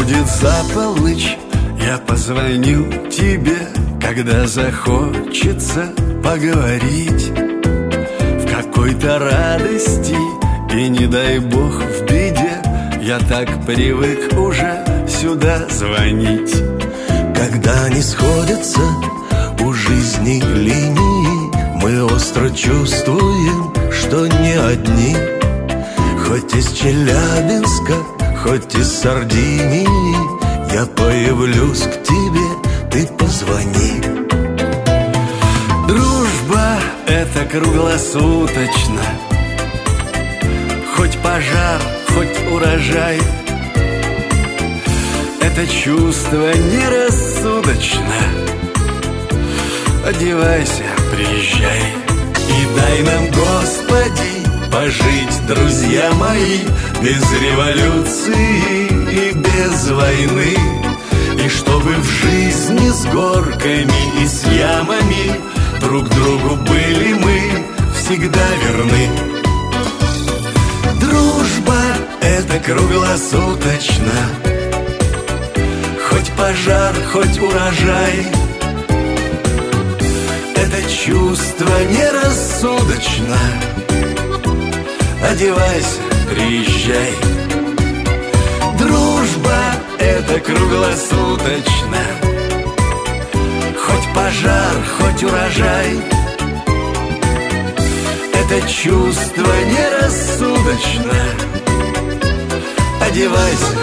будет за полночь, я позвоню тебе, когда захочется поговорить в какой-то радости и, не дай бог, в беде. Я так привык уже сюда звонить. Когда не сходятся у жизни линии, мы остро чувствуем, что не одни. Хоть из Челябинска, хоть из Сардинии, я появлюсь к тебе, ты позвони. Дружба — это круглосуточно, хоть пожар, хоть урожай. Это чувство нерассудочно. Одевайся, приезжай. И дай нам, Господи, пожить, друзья мои, без революции и без войны. И чтобы в жизни с горками и с ямами друг другу были мы всегда верны. Дружба — это круглосуточно, хоть пожар, хоть урожай. Это чувство нерассудочно. Одевайся, приезжай. Дружба — это круглосуточно, хоть пожар, хоть урожай. Это чувство нерассудочно. Одевайся,